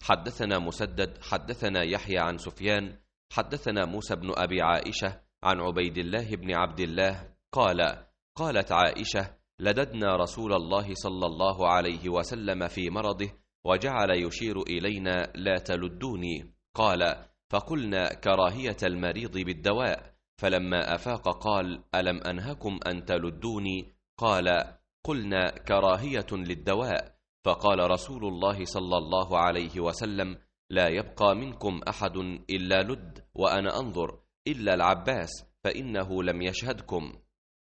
حدثنا مسدد حدثنا يحيى عن سفيان حدثنا موسى بن أبي عائشة عن عبيد الله بن عبد الله قال: قالت عائشة: لددنا رسول الله صلى الله عليه وسلم في مرضه وجعل يشير إلينا: لا تلدوني. قال: فقلنا: كراهية المريض بالدواء. فلما أفاق قال: ألم أنهكم أن تلدوني؟ قال: قلنا: كراهية للدواء. فقال رسول الله صلى الله عليه وسلم: لا يبقى منكم أحد إلا لد وأنا أنظر، إلا العباس فإنه لم يشهدكم.